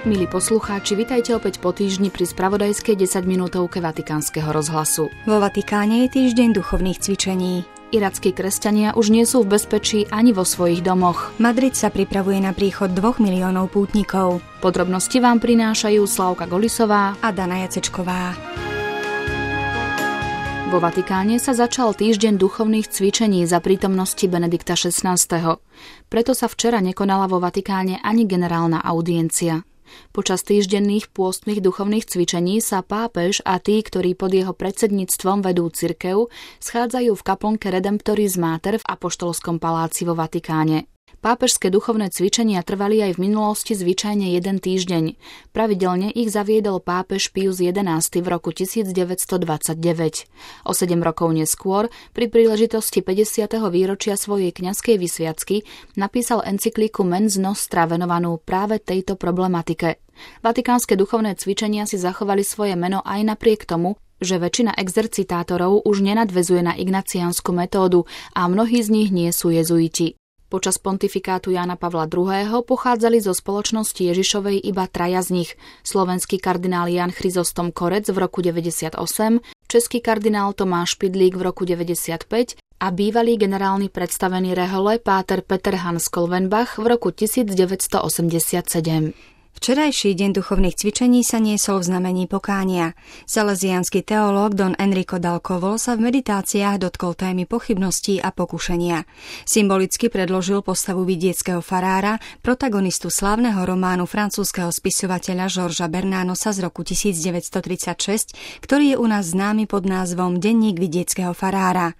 Milí poslucháči, vitajte opäť po týždni pri spravodajskej 10-minútovke Vatikánskeho rozhlasu. Vo Vatikáne je týždeň duchovných cvičení. Irackí kresťania už nie sú v bezpečí ani vo svojich domoch. Madrid sa pripravuje na príchod 2 miliónov pútnikov. Podrobnosti vám prinášajú Slávka Golisová a Dana Jacečková. Vo Vatikáne sa začal týždeň duchovných cvičení za prítomnosti Benedikta XVI. Preto sa včera nekonala vo Vatikáne ani generálna audiencia. Počas týždenných pôstnych duchovných cvičení sa pápež a tí, ktorí pod jeho predsedníctvom vedú cirkev, schádzajú v kaplnke Redemptoris Mater v Apoštolskom paláci vo Vatikáne. Pápežské duchovné cvičenia trvali aj v minulosti zvyčajne 1 týždeň. Pravidelne ich zaviedol pápež Pius XI v roku 1929. O 7 rokov neskôr, pri príležitosti 50. výročia svojej kňazskej vysviacky, napísal encykliku Mens Nostra venovanú práve tejto problematike. Vatikánske duchovné cvičenia si zachovali svoje meno aj napriek tomu, že väčšina exercitátorov už nenadväzuje na ignaciánsku metódu a mnohí z nich nie sú jezuiti. Počas pontifikátu Jána Pavla II. Pochádzali zo spoločnosti Ježišovej iba 3 z nich. Slovenský kardinál Jan Chryzostom Korec v roku 98, český kardinál Tomáš Pidlík v roku 95 a bývalý generálny predstavený rehole páter Peter Hans Kolvenbach v roku 1987. Včerajší deň duchovných cvičení sa niesol v znamení pokánia. Salesiánsky teológ Don Enrico Dal Covol sa v meditáciách dotkol témy pochybností a pokušenia. Symbolicky predložil postavu vidieckého farára, protagonistu slávneho románu francúzskeho spisovateľa Georgesa Bernanosa z roku 1936, ktorý je u nás známy pod názvom Denník vidieckého farára.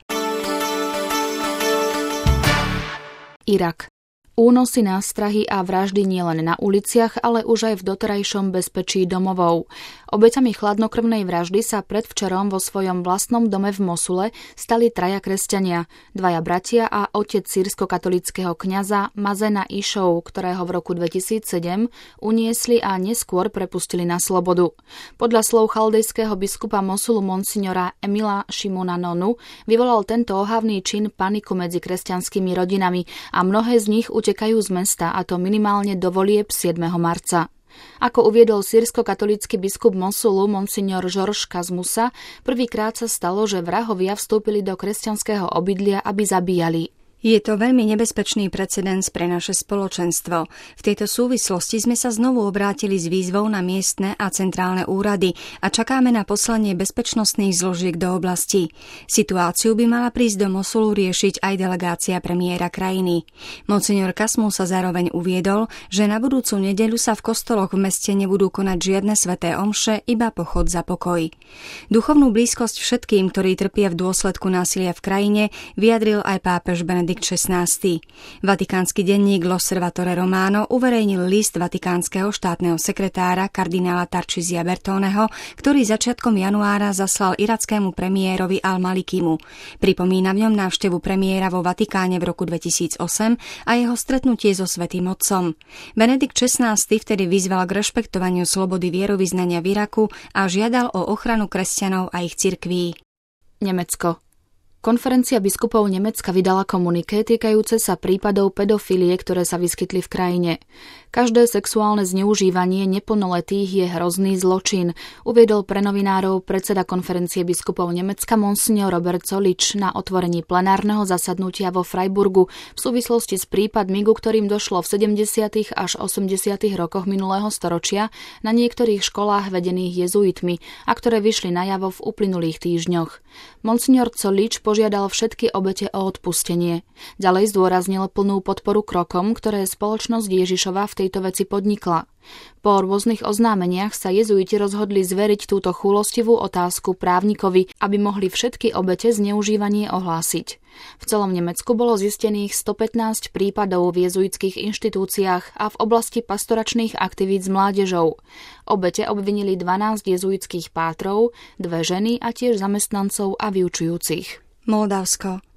Irak. Únosy, nástrahy a vraždy nielen na uliciach, ale už aj v doterajšom bezpečí domovov. Obeťami chladnokrvnej vraždy sa predvčerom vo svojom vlastnom dome v Mosule stali 3 kresťania, 2 bratia a otec sýrsko-katolického kňaza Mazena Išov, ktorého v roku 2007 uniesli a neskôr prepustili na slobodu. Podľa slov chaldejského biskupa Mosulu monsignora Emila Šimona Nonu vyvolal tento ohavný čin paniku medzi kresťanskými rodinami a mnohé z nich utekajú z mesta, a to minimálne do volieb 7. marca. Ako uviedol sýrsko-katolícky biskup Mosulu monsignor Georges Kazmusa, prvýkrát sa stalo, že vrahovia vstúpili do kresťanského obydlia, aby zabíjali. Je to veľmi nebezpečný precedens pre naše spoločenstvo. V tejto súvislosti sme sa znovu obrátili s výzvou na miestne a centrálne úrady a čakáme na poslanie bezpečnostných zložiek do oblasti. Situáciu by mala prísť do Mosulu riešiť aj delegácia premiéra krajiny. Monsignor Kasmu sa zároveň uviedol, že na budúcu nedeľu sa v kostoloch v meste nebudú konať žiadne sväté omše, iba pochod za pokoj. Duchovnú blízkosť všetkým, ktorí trpia v dôsledku násilia v krajine, vyjadril aj pápež Benedikt XVI. Vatikánsky denník L'Osservatore Romano uverejnil list vatikánskeho štátneho sekretára kardinála Tarcisia Bertoneho, ktorý začiatkom januára zaslal irackému premiérovi Al-Malikimu. Pripomína v ňom návštevu premiéra vo Vatikáne v roku 2008 a jeho stretnutie so Svätým Otcom. Benedikt XVI vtedy vyzval k rešpektovaniu slobody vierovyznania v Iraku a žiadal o ochranu kresťanov a ich cirkví. Nemecko. Konferencia biskupov Nemecka vydala komuniké týkajúce sa prípadov pedofilie, ktoré sa vyskytli v krajine. Každé sexuálne zneužívanie neplnoletých je hrozný zločin, uviedol pre novinárov predseda konferencie biskupov Nemecka monsignor Robert Zollitsch na otvorení plenárneho zasadnutia vo Freiburgu v súvislosti s prípadmi, ku ktorým došlo v 70. až 80. rokoch minulého storočia na niektorých školách vedených jezuitmi a ktoré vyšli najavo v uplynulých týždňoch. Monsignor Zollitsch požiadal všetky obete o odpustenie. Ďalej zdôraznil plnú podporu krokom, ktoré spoločnosť Ježišova v tejto veci podnikla. Po rôznych oznámeniach sa jezuiti rozhodli zveriť túto chúlostivú otázku právnikovi, aby mohli všetky obete zneužívanie ohlásiť. V celom Nemecku bolo zistených 115 prípadov v jezuitských inštitúciách a v oblasti pastoračných aktivít s mládežou. Obete obvinili 12 jezuitských pátrov, 2 ženy a tiež zamestnancov a vyučujúcich. Moldavsko.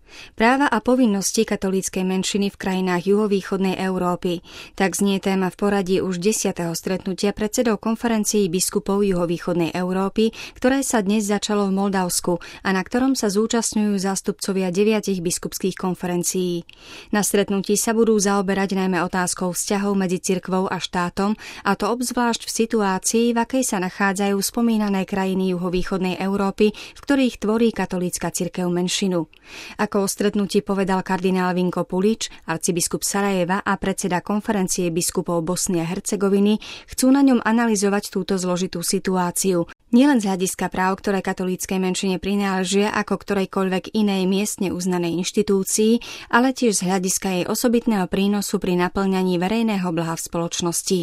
Práva a povinnosti katolíckej menšiny v krajinách juhovýchodnej Európy. Tak znie téma v poradí už 10. stretnutia predsedov konferencií biskupov juhovýchodnej Európy, ktoré sa dnes začalo v Moldavsku a na ktorom sa zúčastňujú zástupcovia 9 biskupských konferencií. Na stretnutí sa budú zaoberať najmä otázkou vzťahov medzi cirkvou a štátom, a to obzvlášť v situácii, v akej sa nachádzajú spomínané krajiny juhovýchodnej Európy, v ktorých tvorí katolícka cirkev menšinu. Ako o stretnutí povedal kardinál Vinko Pulič, arcibiskup Sarajeva a predseda konferencie biskupov Bosny a Hercegoviny, chcú na ňom analyzovať túto zložitú situáciu. Nielen z hľadiska práv, ktoré katolíckej menšine prináležia ako ktorejkoľvek inej miestne uznanej inštitúcii, ale tiež z hľadiska jej osobitného prínosu pri naplňaní verejného blaha v spoločnosti.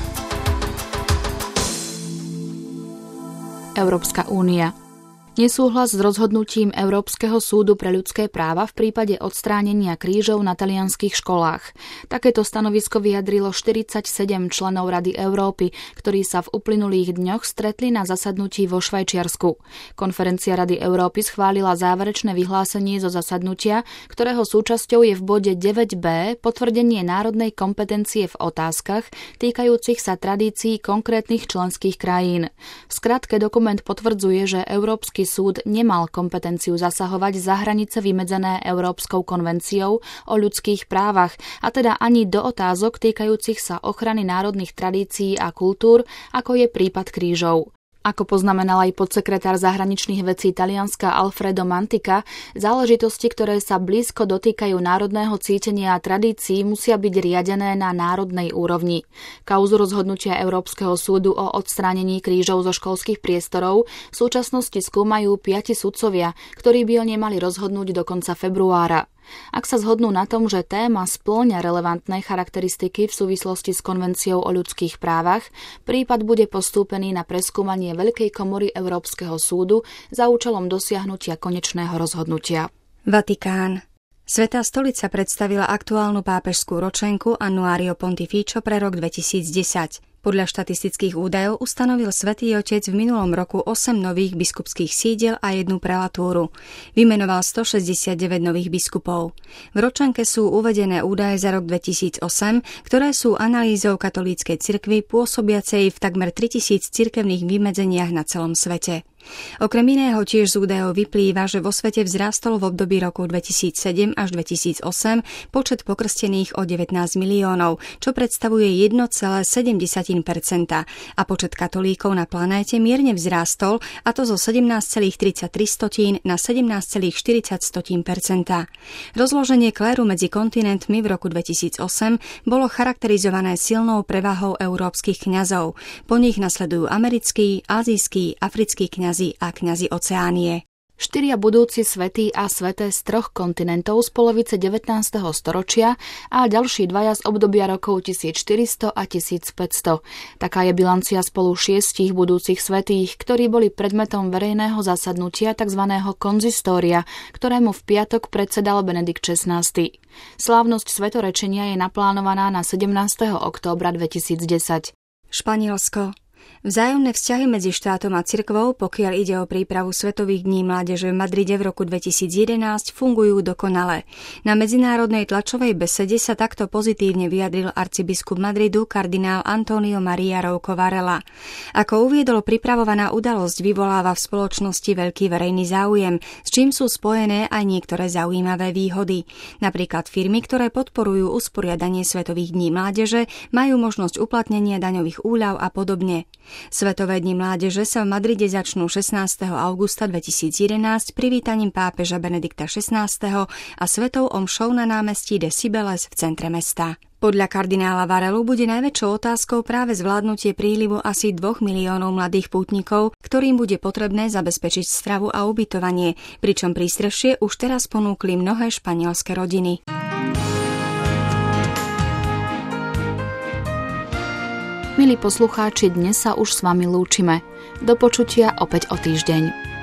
Európska únia. Nesúhlas s rozhodnutím Európskeho súdu pre ľudské práva v prípade odstránenia krížov na talianskych školách. Takéto stanovisko vyjadrilo 47 členov Rady Európy, ktorí sa v uplynulých dňoch stretli na zasadnutí vo Švajčiarsku. Konferencia Rady Európy schválila záverečné vyhlásenie zo zasadnutia, ktorého súčasťou je v bode 9b potvrdenie národnej kompetencie v otázkach týkajúcich sa tradícií konkrétnych členských krajín. V skratke dokument potvrdzuje, že Európsky súd nemal kompetenciu zasahovať za hranice vymedzené Európskou konvenciou o ľudských právach, a teda ani do otázok týkajúcich sa ochrany národných tradícií a kultúr, ako je prípad krížov. Ako poznamenal aj podsekretár zahraničných vecí Talianska Alfredo Mantica, záležitosti, ktoré sa blízko dotýkajú národného cítenia a tradícií, musia byť riadené na národnej úrovni. Kauzu rozhodnutia Európskeho súdu o odstránení krížov zo školských priestorov v súčasnosti skúmajú 5 sudcovia, ktorí by o nej mali rozhodnúť do konca februára. Ak sa zhodnú na tom, že téma spĺňa relevantné charakteristiky v súvislosti s konvenciou o ľudských právach, prípad bude postúpený na preskúmanie Veľkej komory Európskeho súdu za účelom dosiahnutia konečného rozhodnutia. Vatikán. Svätá stolica predstavila aktuálnu pápežskú ročenku Annuario Pontificio pre rok 2010. Podľa štatistických údajov ustanovil Svätý Otec v minulom roku 8 nových biskupských sídel a 1 prelatúru. Vymenoval 169 nových biskupov. V ročenke sú uvedené údaje za rok 2008, ktoré sú analýzou katolíckej cirkvi pôsobiacej v takmer 3000 cirkevných vymedzeniach na celom svete. Okrem iného tiež z údajov vyplýva, že vo svete vzrástol v období roku 2007 až 2008 počet pokrstených o 19 miliónov, čo predstavuje 1,7% a počet katolíkov na planéte mierne vzrástol, a to zo 17,33 na 17,40%. Rozloženie kléru medzi kontinentmi v roku 2008 bolo charakterizované silnou prevahou európskych kňazov. Po nich nasledujú americkí, ázijskí, africkí kňazi a kňazi Oceánie. 4 budúci svätí a sväté z 3 kontinentov z polovice 19. storočia a ďalší 2 z obdobia rokov 1400 a 1500. Taká je bilancia spolu 6 budúcich svätých, ktorí boli predmetom verejného zasadnutia tzv. Konzistória, ktorému v piatok predsedal Benedikt XVI. Slávnosť svetorečenia je naplánovaná na 17. októbra 2010. Španielsko. Vzájomné vzťahy medzi štátom a cirkvou, pokiaľ ide o prípravu Svetových dní mládeže v Madride v roku 2011, fungujú dokonale. Na medzinárodnej tlačovej besede sa takto pozitívne vyjadril arcibiskup Madridu kardinál Antonio Maria Rouco Varela. Ako uviedol, pripravovaná udalosť vyvoláva v spoločnosti veľký verejný záujem, s čím sú spojené aj niektoré zaujímavé výhody. Napríklad firmy, ktoré podporujú usporiadanie Svetových dní mládeže, majú možnosť uplatnenia daňových úľav a podobne. Svetové dni mládeže sa v Madride začnú 16. augusta 2011 privítaním pápeža Benedikta XVI a svetou omšou na námestí de Cibeles v centre mesta. Podľa kardinála Varelu bude najväčšou otázkou práve zvládnutie prílivu asi 2 miliónov mladých pútnikov, ktorým bude potrebné zabezpečiť stravu a ubytovanie, pričom prístrešie už teraz ponúkli mnohé španielske rodiny. Milí poslucháči, dnes sa už s vami lúčime. Do počutia opäť o týždeň.